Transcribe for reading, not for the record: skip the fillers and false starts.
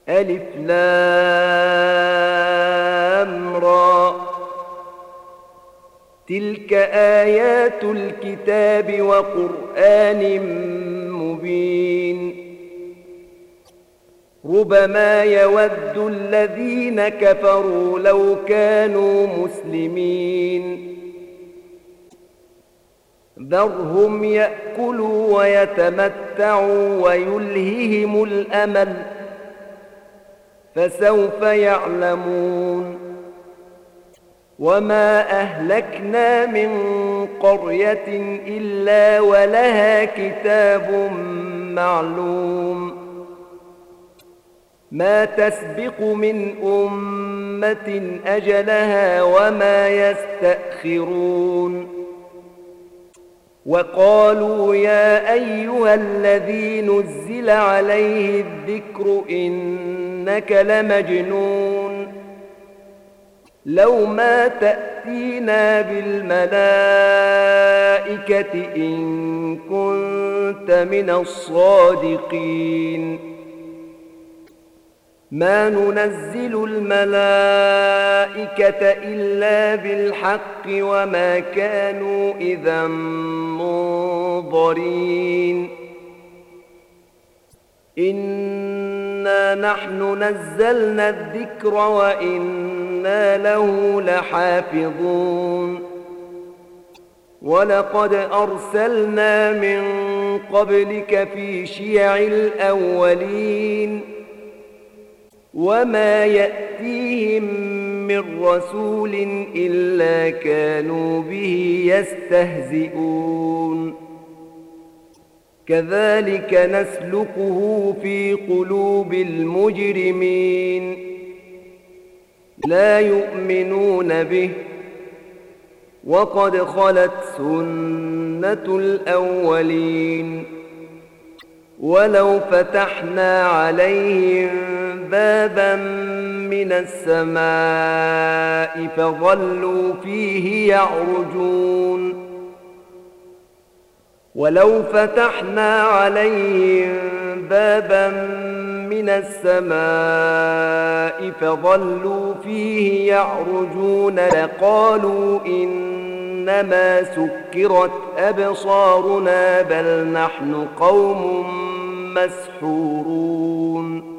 ألف لام را. تلك آيات الكتاب وقرآن مبين. ربما يود الذين كفروا لو كانوا مسلمين. ذرهم يأكلوا ويتمتعوا ويلههم الأمل، فسوف يعلمون. وما أهلكنا من قرية إلا ولها كتاب معلوم. ما تسبق من أمة أجلها وما يستأخرون. وقالوا يا أيها الذي نزل عليه الذكر إنك لمجنون. لو ما تأتينا بالملائكة إن كنت من الصادقين. ما ننزل الملائكة إلا بالحق وما كانوا إذا منظرين. إنا نحن نزلنا الذكر وإنا له لحافظون. ولقد أرسلنا من قبلك في شيع الأولين. وما يأتيهم من رسول إلا كانوا به يستهزئون. كذلك نسلكه في قلوب المجرمين. لا يؤمنون به وقد خلت سنة الأولين. ولو فتحنا عليهم بابا من السماء فظلوا فيه يعرجون. ولو فتحنا عليهم بابا من السماء فظلوا فيه يعرجون لقالوا إنما سكرت أبصارنا بل نحن قوم مسحورون.